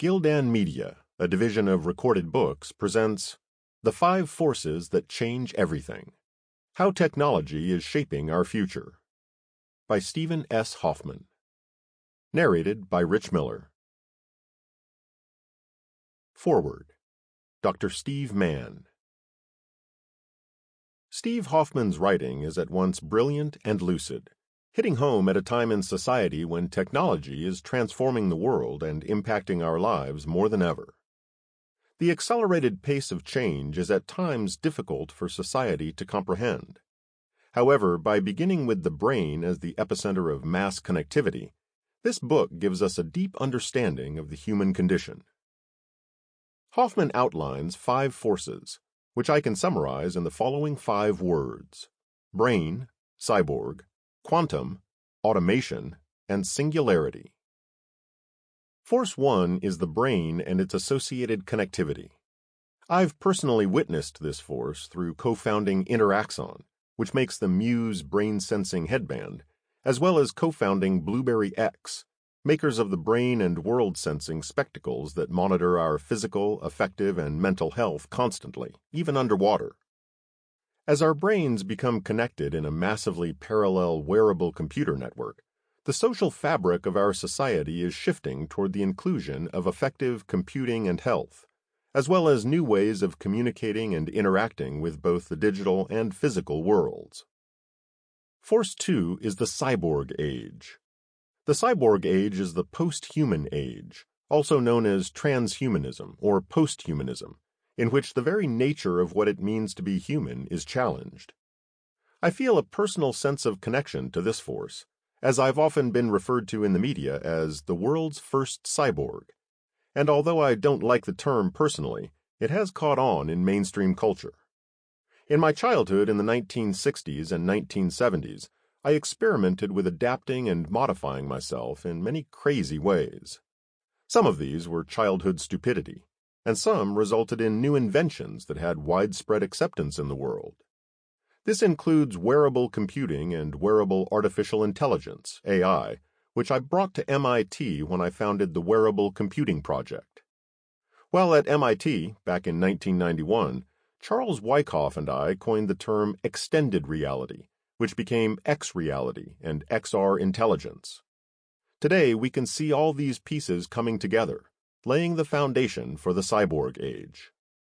Gildan Media, a division of Recorded Books, presents The 5 Forces That Change Everything: How Technology is Shaping Our Future by Stephen S. Hoffman. Narrated by Rich Miller. Foreword. Dr. Steve Mann. Steve Hoffman's writing is at once brilliant and lucid, hitting home at a time in society when technology is transforming the world and impacting our lives more than ever. The accelerated pace of change is at times difficult for society to comprehend. However, by beginning with the brain as the epicenter of mass connectivity, this book gives us a deep understanding of the human condition. Hoffman outlines 5 forces, which I can summarize in the following 5 words: brain, cyborg, quantum, automation, and singularity. Force 1 is the brain and its associated connectivity. I've personally witnessed this force through co-founding Interaxon, which makes the Muse brain-sensing headband, as well as co-founding Blueberry X, makers of the brain and world-sensing spectacles that monitor our physical, affective, and mental health constantly, even underwater. As our brains become connected in a massively parallel wearable computer network, the social fabric of our society is shifting toward the inclusion of affective computing and health, as well as new ways of communicating and interacting with both the digital and physical worlds. Force 2 is the cyborg age. The cyborg age is the post-human age, also known as transhumanism or posthumanism, in which the very nature of what it means to be human is challenged. I feel a personal sense of connection to this force, as I've often been referred to in the media as the world's first cyborg, and although I don't like the term personally, it has caught on in mainstream culture. In my childhood in the 1960s and 1970s, I experimented with adapting and modifying myself in many crazy ways. Some of these were childhood stupidity, and some resulted in new inventions that had widespread acceptance in the world. This includes wearable computing and wearable artificial intelligence, AI, which I brought to MIT when I founded the Wearable Computing Project. While at MIT, back in 1991, Charles Wyckoff and I coined the term extended reality, which became X-reality and XR intelligence. Today, we can see all these pieces coming together, laying the foundation for the cyborg age.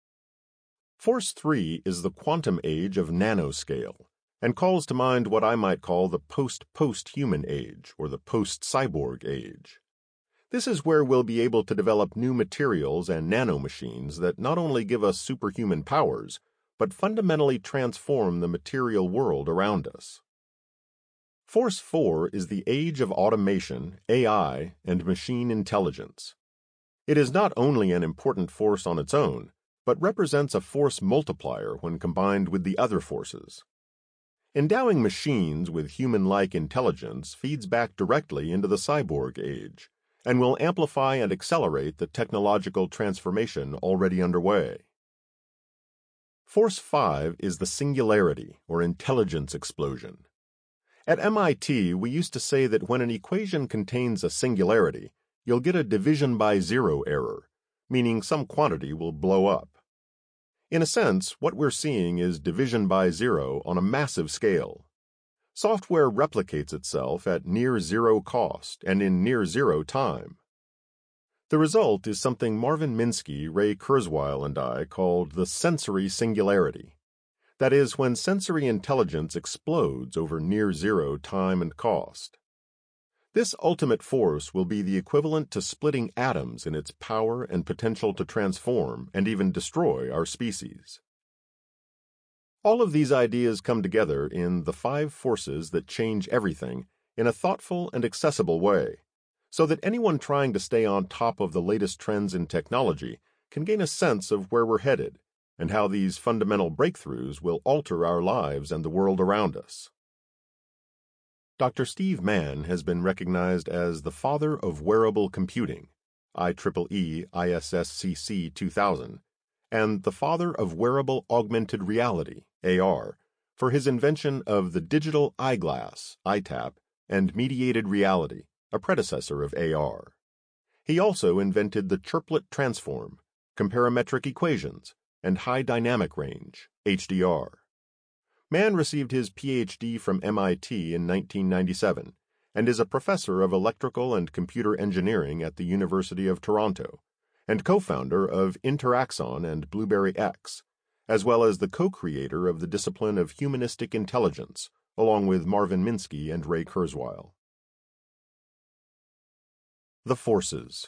Force 3 is the quantum age of nanoscale, and calls to mind what I might call the post-human age, or the post-cyborg age. This is where we'll be able to develop new materials and nanomachines that not only give us superhuman powers, but fundamentally transform the material world around us. Force 4 is the age of automation, AI, and machine intelligence. It is not only an important force on its own, but represents a force multiplier when combined with the other forces. Endowing machines with human-like intelligence feeds back directly into the cyborg age, and will amplify and accelerate the technological transformation already underway. Force 5 is the singularity, or intelligence explosion. At MIT, we used to say that when an equation contains a singularity, you'll get a division by zero error, meaning some quantity will blow up. In a sense, what we're seeing is division by zero on a massive scale. Software replicates itself at near zero cost and in near zero time. The result is something Marvin Minsky, Ray Kurzweil, and I called the sensory singularity. That is, when sensory intelligence explodes over near zero time and cost. This ultimate force will be the equivalent to splitting atoms in its power and potential to transform and even destroy our species. All of these ideas come together in The 5 Forces That Change Everything in a thoughtful and accessible way, so that anyone trying to stay on top of the latest trends in technology can gain a sense of where we're headed and how these fundamental breakthroughs will alter our lives and the world around us. Dr. Steve Mann has been recognized as the father of wearable computing, IEEE ISSCC 2000, and the father of wearable augmented reality, AR, for his invention of the digital eyeglass, ITAP, and mediated reality, a predecessor of AR. He also invented the chirplet transform, comparametric equations, and high dynamic range, HDR. Mann received his PhD from MIT in 1997 and is a professor of electrical and computer engineering at the University of Toronto, and co-founder of Interaxon and Blueberry X, as well as the co-creator of the discipline of humanistic intelligence, along with Marvin Minsky and Ray Kurzweil. The Forces.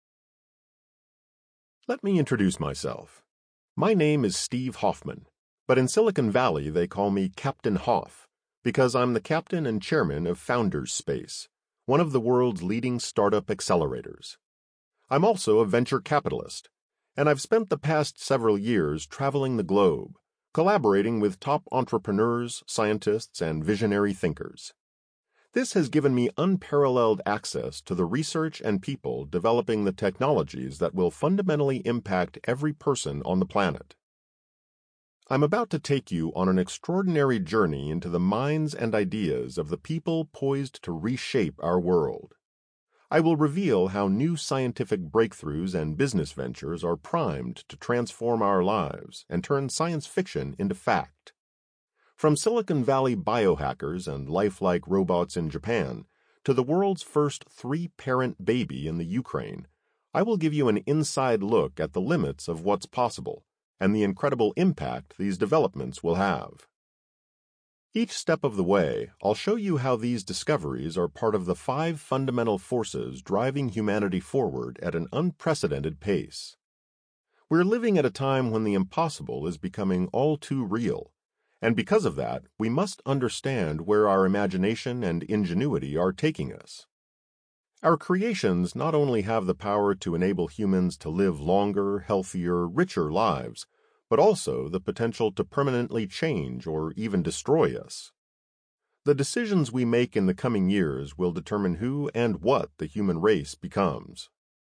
Let me introduce myself. My name is Steve Hoffman, but in Silicon Valley they call me Captain Hoff, because I'm the captain and chairman of Founders Space, one of the world's leading startup accelerators. I'm also a venture capitalist, and I've spent the past several years traveling the globe, collaborating with top entrepreneurs, scientists, and visionary thinkers. This has given me unparalleled access to the research and people developing the technologies that will fundamentally impact every person on the planet. I'm about to take you on an extraordinary journey into the minds and ideas of the people poised to reshape our world. I will reveal how new scientific breakthroughs and business ventures are primed to transform our lives and turn science fiction into fact. From Silicon Valley biohackers and lifelike robots in Japan to the world's first three-parent baby in the Ukraine, I will give you an inside look at the limits of what's possible and the incredible impact these developments will have. Each step of the way, I'll show you how these discoveries are part of the 5 fundamental forces driving humanity forward at an unprecedented pace. We're living at a time when the impossible is becoming all too real, and because of that, we must understand where our imagination and ingenuity are taking us. Our creations not only have the power to enable humans to live longer, healthier, richer lives, but also the potential to permanently change or even destroy us. The decisions we make in the coming years will determine who and what the human race becomes.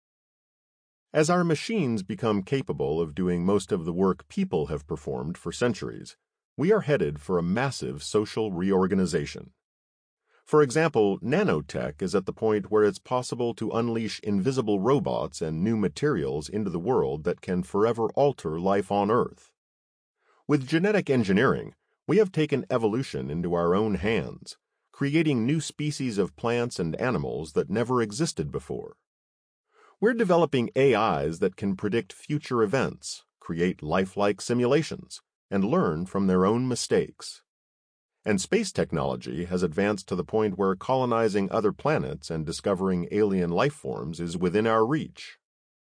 As our machines become capable of doing most of the work people have performed for centuries, we are headed for a massive social reorganization. For example, nanotech is at the point where it's possible to unleash invisible robots and new materials into the world that can forever alter life on Earth. With genetic engineering, we have taken evolution into our own hands, creating new species of plants and animals that never existed before. We're developing AIs that can predict future events, create lifelike simulations, and learn from their own mistakes. And space technology has advanced to the point where colonizing other planets and discovering alien life forms is within our reach.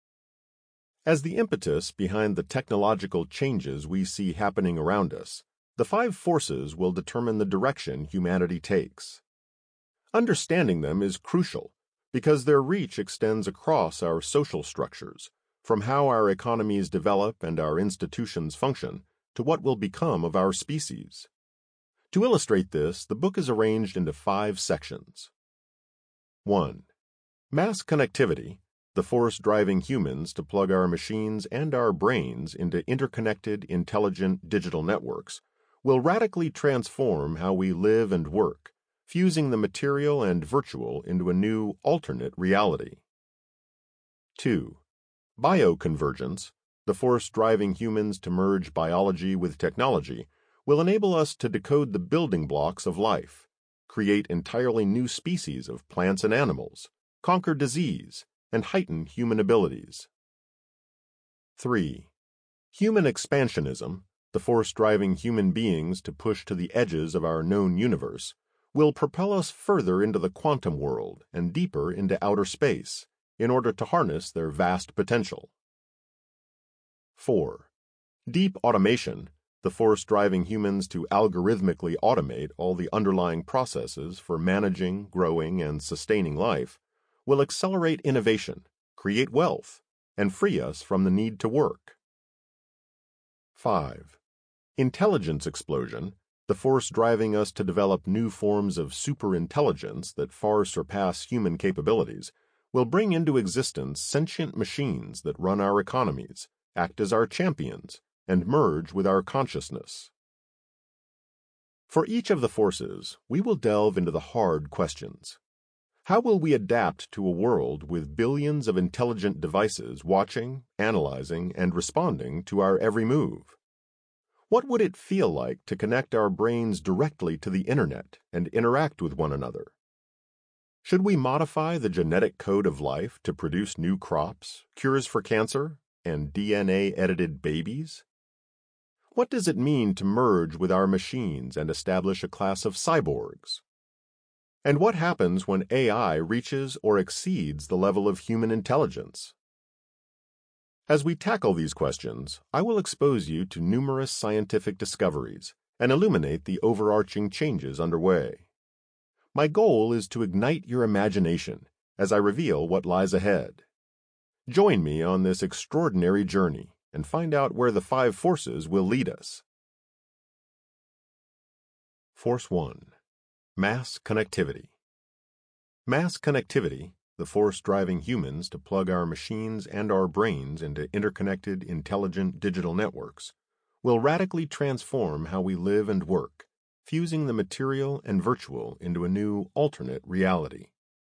As the impetus behind the technological changes we see happening around us, the 5 forces will determine the direction humanity takes. Understanding them is crucial because their reach extends across our social structures, from how our economies develop and our institutions function to what will become of our species. To illustrate this, the book is arranged into 5 sections. 1. Mass connectivity, the force driving humans to plug our machines and our brains into interconnected, intelligent digital networks, will radically transform how we live and work, fusing the material and virtual into a new, alternate reality. 2. Bioconvergence, the force driving humans to merge biology with technology, will enable us to decode the building blocks of life, create entirely new species of plants and animals, conquer disease, and heighten human abilities. 3. Human expansionism, the force driving human beings to push to the edges of our known universe, will propel us further into the quantum world and deeper into outer space in order to harness their vast potential. 4. Deep automation, the force driving humans to algorithmically automate all the underlying processes for managing, growing, and sustaining life, will accelerate innovation, create wealth, and free us from the need to work. 5. Intelligence explosion, the force driving us to develop new forms of superintelligence that far surpass human capabilities, will bring into existence sentient machines that run our economies, act as our champions, and merge with our consciousness. For each of the forces, we will delve into the hard questions. How will we adapt to a world with billions of intelligent devices watching, analyzing, and responding to our every move? What would it feel like to connect our brains directly to the internet and interact with one another? Should we modify the genetic code of life to produce new crops, cures for cancer, and DNA-edited babies? What does it mean to merge with our machines and establish a class of cyborgs? And what happens when AI reaches or exceeds the level of human intelligence? As we tackle these questions, I will expose you to numerous scientific discoveries and illuminate the overarching changes underway. My goal is to ignite your imagination as I reveal what lies ahead. Join me on this extraordinary journey and find out where the 5 forces will lead us. Force 1. Mass connectivity. Mass connectivity, the force driving humans to plug our machines and our brains into interconnected, intelligent digital networks, will radically transform how we live and work, fusing the material and virtual into a new, alternate reality.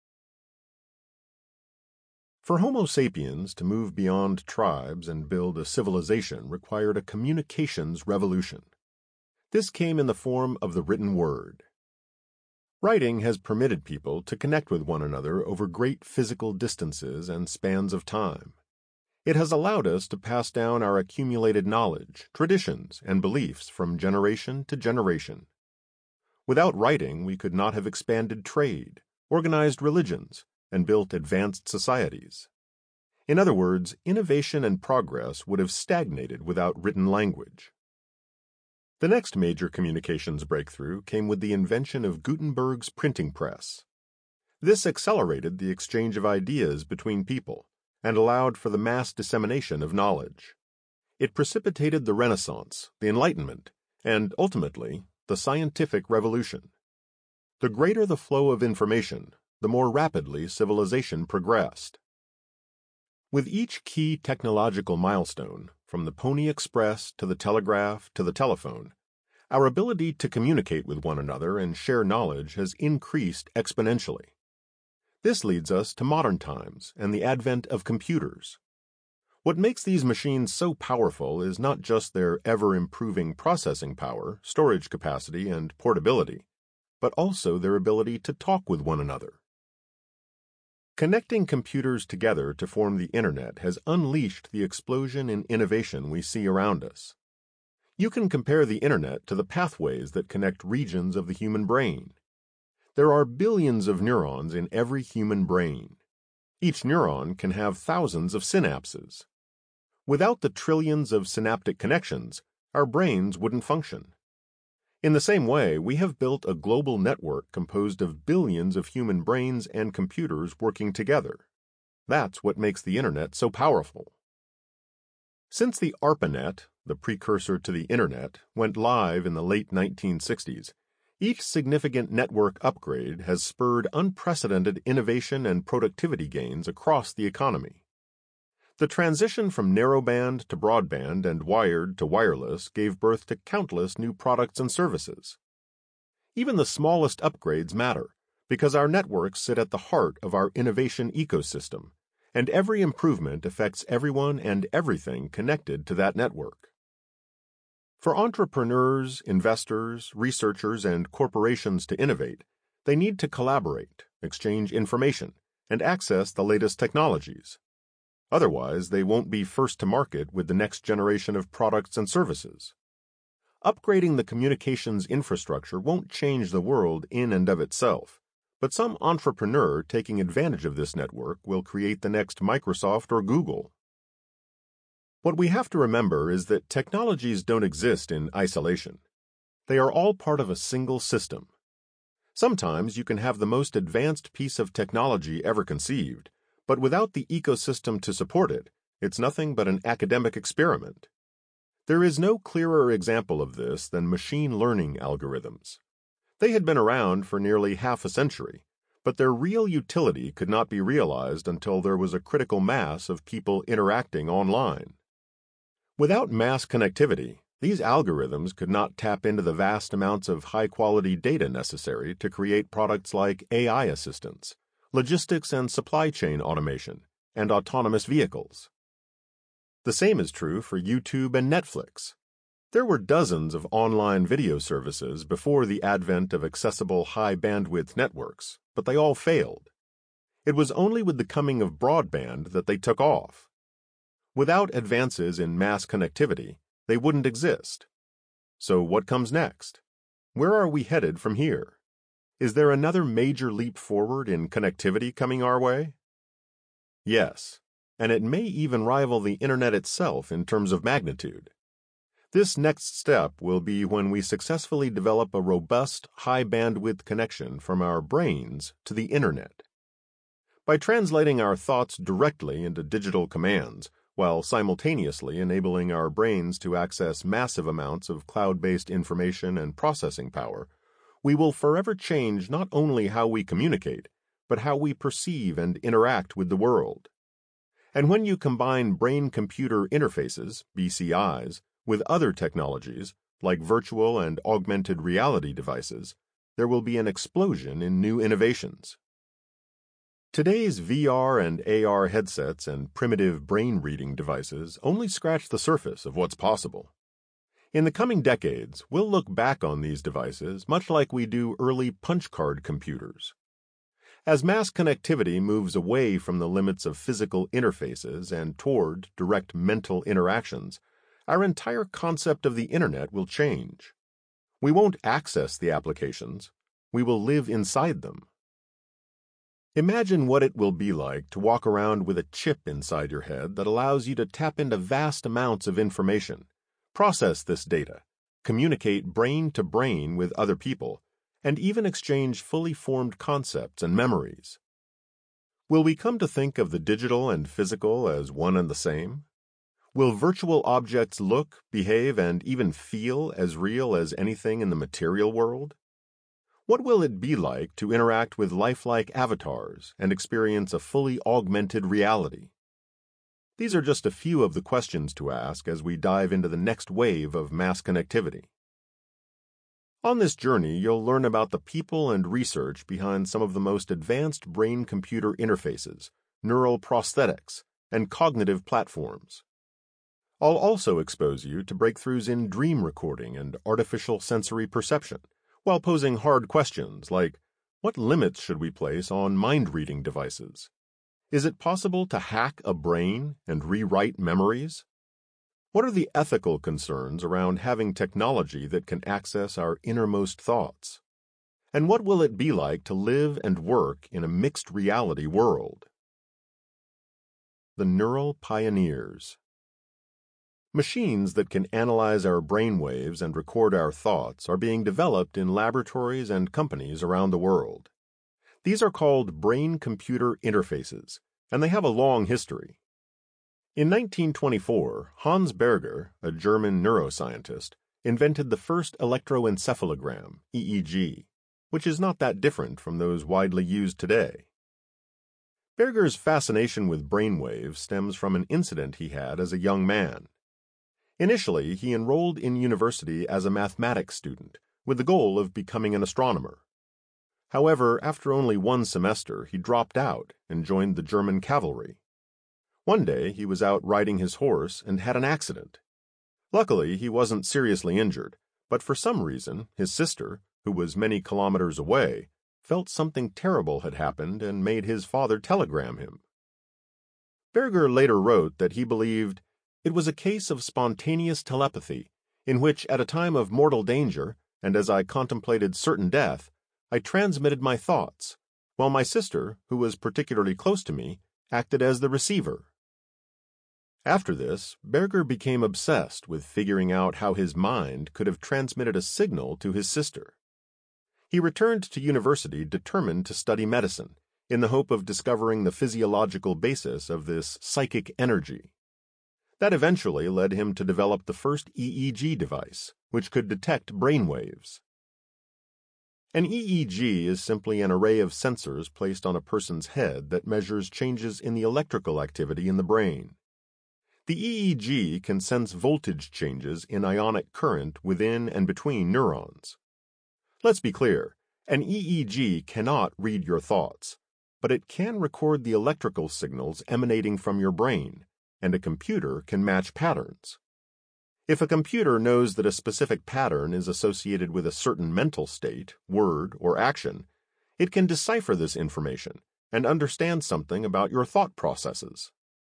For Homo sapiens to move beyond tribes and build a civilization required a communications revolution. This came in the form of the written word. Writing has permitted people to connect with one another over great physical distances and spans of time. It has allowed us to pass down our accumulated knowledge, traditions, and beliefs from generation to generation. Without writing, we could not have expanded trade, organized religions, and built advanced societies. In other words, innovation and progress would have stagnated without written language. The next major communications breakthrough came with the invention of Gutenberg's printing press. This accelerated the exchange of ideas between people and allowed for the mass dissemination of knowledge. It precipitated the Renaissance, the Enlightenment, and, ultimately, the scientific revolution. The greater the flow of information, the more rapidly civilization progressed. With each key technological milestone, from the Pony Express to the telegraph to the telephone, our ability to communicate with one another and share knowledge has increased exponentially. This leads us to modern times and the advent of computers. What makes these machines so powerful is not just their ever-improving processing power, storage capacity, and portability, but also their ability to talk with one another. Connecting computers together to form the Internet has unleashed the explosion in innovation we see around us. You can compare the Internet to the pathways that connect regions of the human brain. There are billions of neurons in every human brain. Each neuron can have thousands of synapses. Without the trillions of synaptic connections, our brains wouldn't function. In the same way, we have built a global network composed of billions of human brains and computers working together. That's what makes the Internet so powerful. Since the ARPANET, the precursor to the Internet, went live in the late 1960s, each significant network upgrade has spurred unprecedented innovation and productivity gains across the economy. The transition from narrowband to broadband and wired to wireless gave birth to countless new products and services. Even the smallest upgrades matter, because our networks sit at the heart of our innovation ecosystem, and every improvement affects everyone and everything connected to that network. For entrepreneurs, investors, researchers, and corporations to innovate, they need to collaborate, exchange information, and access the latest technologies. Otherwise, they won't be first to market with the next generation of products and services. Upgrading the communications infrastructure won't change the world in and of itself, but some entrepreneur taking advantage of this network will create the next Microsoft or Google. What we have to remember is that technologies don't exist in isolation. They are all part of a single system. Sometimes you can have the most advanced piece of technology ever conceived, but without the ecosystem to support it, it's nothing but an academic experiment. There is no clearer example of this than machine learning algorithms. They had been around for nearly half a century, but their real utility could not be realized until there was a critical mass of people interacting online. Without mass connectivity, these algorithms could not tap into the vast amounts of high-quality data necessary to create products like AI assistants, logistics and supply chain automation, and autonomous vehicles. The same is true for YouTube and Netflix. There were dozens of online video services before the advent of accessible high-bandwidth networks, but they all failed. It was only with the coming of broadband that they took off. Without advances in mass connectivity, they wouldn't exist. So what comes next? Where are we headed from here? Is there another major leap forward in connectivity coming our way? Yes, and it may even rival the Internet itself in terms of magnitude. This next step will be when we successfully develop a robust, high-bandwidth connection from our brains to the Internet. By translating our thoughts directly into digital commands, while simultaneously enabling our brains to access massive amounts of cloud-based information and processing power, we will forever change not only how we communicate, but how we perceive and interact with the world. And when you combine brain-computer interfaces, BCIs, with other technologies, like virtual and augmented reality devices, there will be an explosion in new innovations. Today's VR and AR headsets and primitive brain-reading devices only scratch the surface of what's possible. In the coming decades, we'll look back on these devices much like we do early punch card computers. As mass connectivity moves away from the limits of physical interfaces and toward direct mental interactions, our entire concept of the Internet will change. We won't access the applications, we will live inside them. Imagine what it will be like to walk around with a chip inside your head that allows you to tap into vast amounts of information, process this data, communicate brain to brain with other people, and even exchange fully formed concepts and memories. Will we come to think of the digital and physical as one and the same? Will virtual objects look, behave, and even feel as real as anything in the material world? What will it be like to interact with lifelike avatars and experience a fully augmented reality? These are just a few of the questions to ask as we dive into the next wave of mass connectivity. On this journey, you'll learn about the people and research behind some of the most advanced brain-computer interfaces, neural prosthetics, and cognitive platforms. I'll also expose you to breakthroughs in dream recording and artificial sensory perception, while posing hard questions like, what limits should we place on mind-reading devices? Is it possible to hack a brain and rewrite memories? What are the ethical concerns around having technology that can access our innermost thoughts? And what will it be like to live and work in a mixed reality world? The Neural Pioneers. Machines that can analyze our brainwaves and record our thoughts are being developed in laboratories and companies around the world. These are called brain-computer interfaces, and they have a long history. In 1924, Hans Berger, a German neuroscientist, invented the first electroencephalogram, EEG, which is not that different from those widely used today. Berger's fascination with brainwaves stems from an incident he had as a young man. Initially, he enrolled in university as a mathematics student, with the goal of becoming an astronomer. However, after only one semester, he dropped out and joined the German cavalry. One day, he was out riding his horse and had an accident. Luckily, he wasn't seriously injured, but for some reason, his sister, who was many kilometers away, felt something terrible had happened and made his father telegram him. Berger later wrote that he believed it was a case of spontaneous telepathy, in which at a time of mortal danger, and as I contemplated certain death, I transmitted my thoughts, while my sister, who was particularly close to me, acted as the receiver. After this, Berger became obsessed with figuring out how his mind could have transmitted a signal to his sister. He returned to university determined to study medicine, in the hope of discovering the physiological basis of this psychic energy. That eventually led him to develop the first EEG device, which could detect brainwaves. An EEG is simply an array of sensors placed on a person's head that measures changes in the electrical activity in the brain. The EEG can sense voltage changes in ionic current within and between neurons. Let's be clear, an EEG cannot read your thoughts, but it can record the electrical signals emanating from your brain, and a computer can match patterns. If a computer knows that a specific pattern is associated with a certain mental state, word, or action, it can decipher this information and understand something about your thought processes.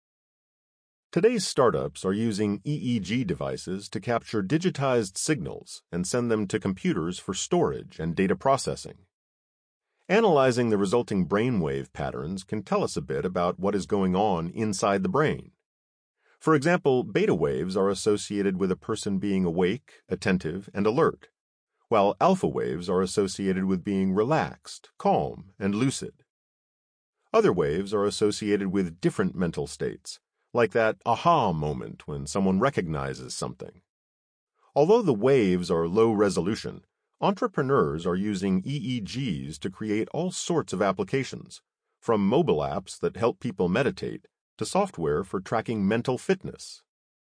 Today's startups are using EEG devices to capture digitized signals and send them to computers for storage and data processing. Analyzing the resulting brainwave patterns can tell us a bit about what is going on inside the brain. For example, beta waves are associated with a person being awake, attentive, and alert, while alpha waves are associated with being relaxed, calm, and lucid. Other waves are associated with different mental states, like that aha moment when someone recognizes something. Although the waves are low resolution, entrepreneurs are using EEGs to create all sorts of applications, from mobile apps that help people meditate to software for tracking mental fitness.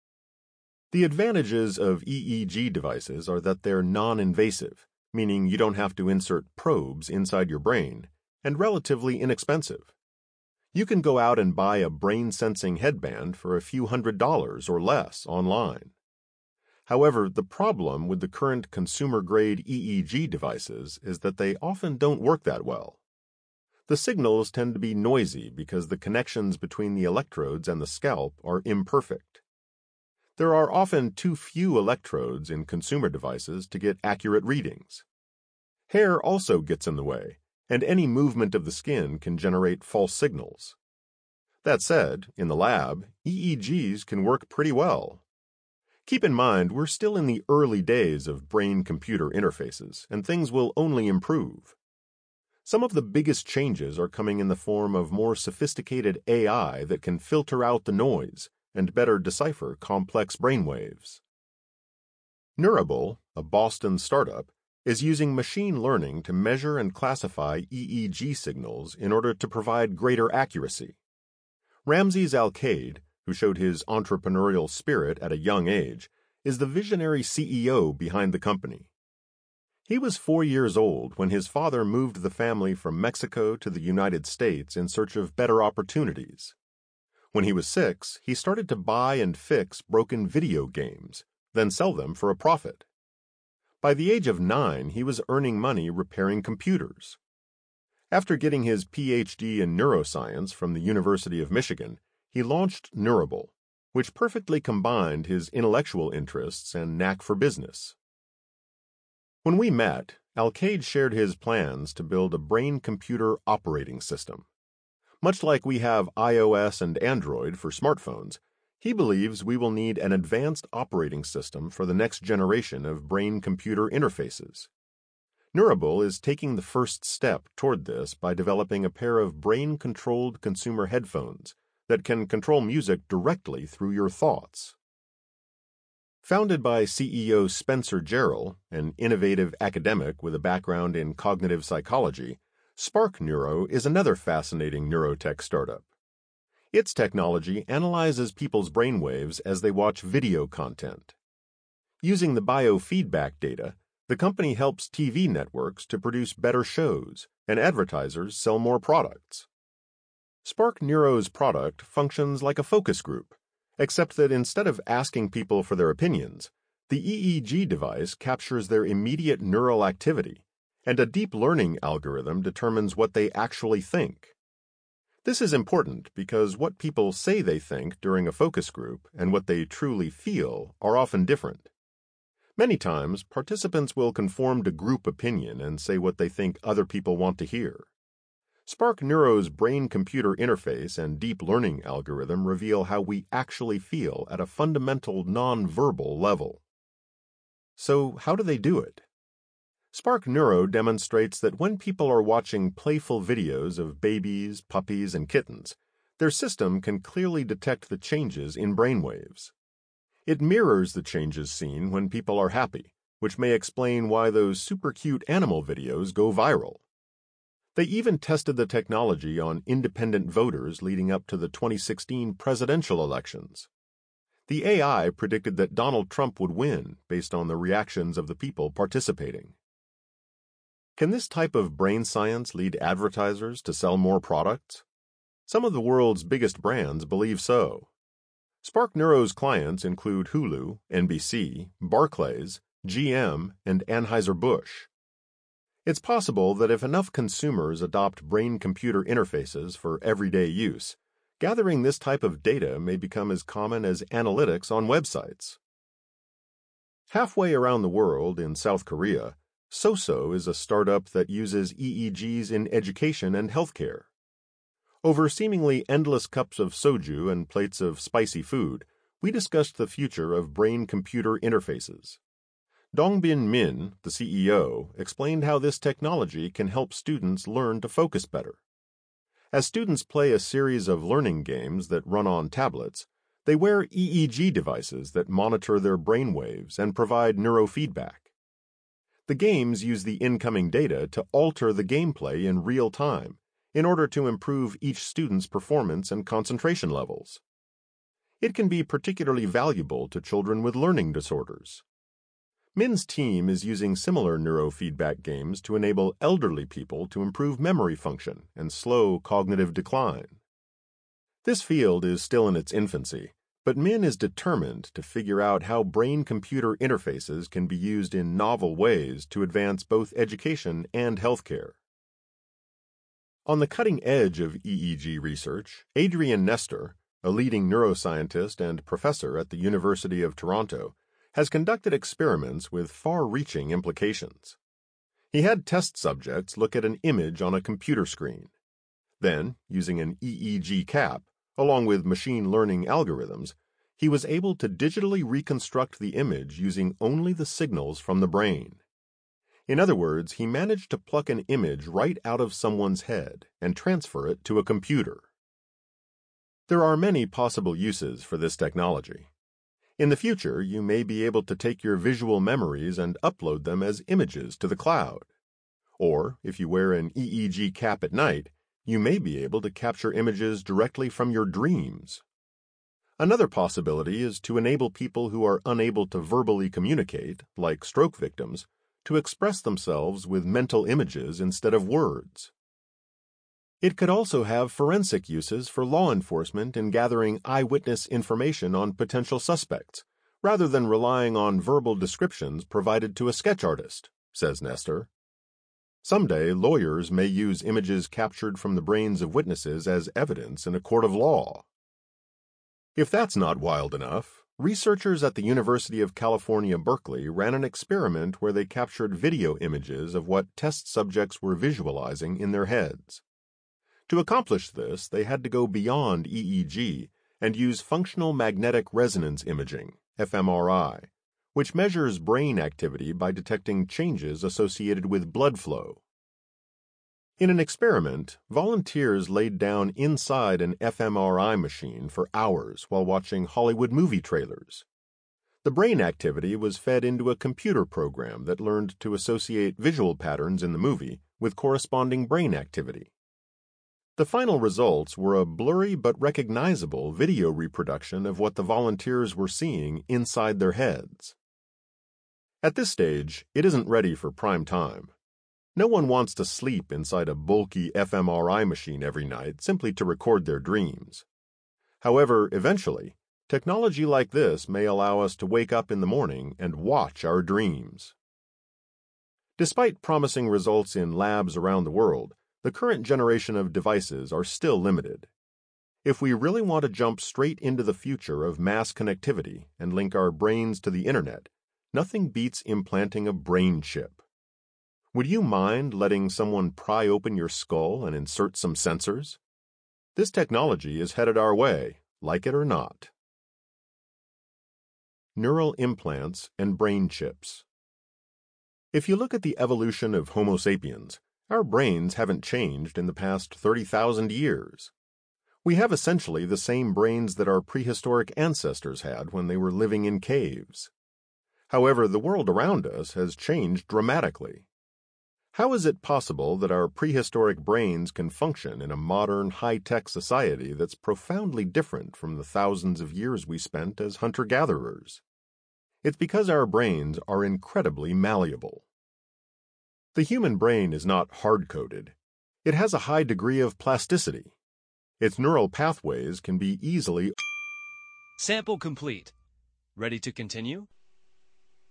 The advantages of EEG devices are that they're non-invasive, meaning you don't have to insert probes inside your brain, and relatively inexpensive. You can go out and buy a brain-sensing headband for a few $100s or less online. However, the problem with the current consumer-grade EEG devices is that they often don't work that well. The signals tend to be noisy because the connections between the electrodes and the scalp are imperfect. There are often too few electrodes in consumer devices to get accurate readings. Hair also gets in the way, and any movement of the skin can generate false signals. That said, in the lab, EEGs can work pretty well. Keep in mind, we're still in the early days of brain-computer interfaces, and things will only improve. Some of the biggest changes are coming in the form of more sophisticated AI that can filter out the noise and better decipher complex brainwaves. Neurable, a Boston startup, is using machine learning to measure and classify EEG signals in order to provide greater accuracy. Ramses Al-Khaid, who showed his entrepreneurial spirit at a young age, is the visionary CEO behind the company. He was 4 years old when his father moved the family from Mexico to the United States in search of better opportunities. When he was 6, he started to buy and fix broken video games, then sell them for a profit. By the age of 9, he was earning money repairing computers. After getting his PhD in neuroscience from the University of Michigan, he launched Neurable, which perfectly combined his intellectual interests and knack for business. When we met, Al-Khaid shared his plans to build a brain-computer operating system. Much like we have iOS and Android for smartphones, he believes we will need an advanced operating system for the next generation of brain-computer interfaces. Neurable is taking the first step toward this by developing a pair of brain-controlled consumer headphones that can control music directly through your thoughts. Founded by CEO Spencer Jarrell, an innovative academic with a background in cognitive psychology, Spark Neuro is another fascinating neurotech startup. Its technology analyzes people's brainwaves as they watch video content. Using the biofeedback data, the company helps TV networks to produce better shows, and advertisers sell more products. Spark Neuro's product functions like a focus group, except that instead of asking people for their opinions, the EEG device captures their immediate neural activity, and a deep learning algorithm determines what they actually think. This is important because what people say they think during a focus group and what they truly feel are often different. Many times, participants will conform to group opinion and say what they think other people want to hear. Spark Neuro's brain-computer interface and deep learning algorithm reveal how we actually feel at a fundamental non-verbal level. So, how do they do it? Spark Neuro demonstrates that when people are watching playful videos of babies, puppies, and kittens, their system can clearly detect the changes in brainwaves. It mirrors the changes seen when people are happy, which may explain why those super cute animal videos go viral. They even tested the technology on independent voters leading up to the 2016 presidential elections. The AI predicted that Donald Trump would win based on the reactions of the people participating. Can this type of brain science lead advertisers to sell more products? Some of the world's biggest brands believe so. Spark Neuro's clients include Hulu, NBC, Barclays, GM, and Anheuser-Busch. It's possible that if enough consumers adopt brain-computer interfaces for everyday use, gathering this type of data may become as common as analytics on websites. Halfway around the world in South Korea, SOSO is a startup that uses EEGs in education and healthcare. Over seemingly endless cups of soju and plates of spicy food, we discussed the future of brain-computer interfaces. Dongbin Min, the CEO, explained how this technology can help students learn to focus better. As students play a series of learning games that run on tablets, they wear EEG devices that monitor their brain waves and provide neurofeedback. The games use the incoming data to alter the gameplay in real time in order to improve each student's performance and concentration levels. It can be particularly valuable to children with learning disorders. Min's team is using similar neurofeedback games to enable elderly people to improve memory function and slow cognitive decline. This field is still in its infancy, but Min is determined to figure out how brain-computer interfaces can be used in novel ways to advance both education and healthcare. On the cutting edge of EEG research, Adrian Nestor, a leading neuroscientist and professor at the University of Toronto, has conducted experiments with far-reaching implications. He had test subjects look at an image on a computer screen. Then, using an EEG cap, along with machine learning algorithms, he was able to digitally reconstruct the image using only the signals from the brain. In other words, he managed to pluck an image right out of someone's head and transfer it to a computer. There are many possible uses for this technology. In the future, you may be able to take your visual memories and upload them as images to the cloud. Or, if you wear an EEG cap at night, you may be able to capture images directly from your dreams. Another possibility is to enable people who are unable to verbally communicate, like stroke victims, to express themselves with mental images instead of words. It could also have forensic uses for law enforcement in gathering eyewitness information on potential suspects, rather than relying on verbal descriptions provided to a sketch artist, says Nestor. Someday, lawyers may use images captured from the brains of witnesses as evidence in a court of law. If that's not wild enough, researchers at the University of California, Berkeley ran an experiment where they captured video images of what test subjects were visualizing in their heads. To accomplish this, they had to go beyond EEG and use functional magnetic resonance imaging, fMRI, which measures brain activity by detecting changes associated with blood flow. In an experiment, volunteers laid down inside an fMRI machine for hours while watching Hollywood movie trailers. The brain activity was fed into a computer program that learned to associate visual patterns in the movie with corresponding brain activity. The final results were a blurry but recognizable video reproduction of what the volunteers were seeing inside their heads. At this stage, it isn't ready for prime time. No one wants to sleep inside a bulky fMRI machine every night simply to record their dreams. However, eventually, technology like this may allow us to wake up in the morning and watch our dreams. Despite promising results in labs around the world, the current generation of devices are still limited. If we really want to jump straight into the future of mass connectivity and link our brains to the internet, nothing beats implanting a brain chip. Would you mind letting someone pry open your skull and insert some sensors? This technology is headed our way, like it or not. Neural implants and brain chips. If you look at the evolution of Homo sapiens, our brains haven't changed in the past 30,000 years. We have essentially the same brains that our prehistoric ancestors had when they were living in caves. However, the world around us has changed dramatically. How is it possible that our prehistoric brains can function in a modern, high-tech society that's profoundly different from the thousands of years we spent as hunter-gatherers? It's because our brains are incredibly malleable. The human brain is not hard-coded. It has a high degree of plasticity. Its neural pathways can be easily. Sample complete. Ready to continue?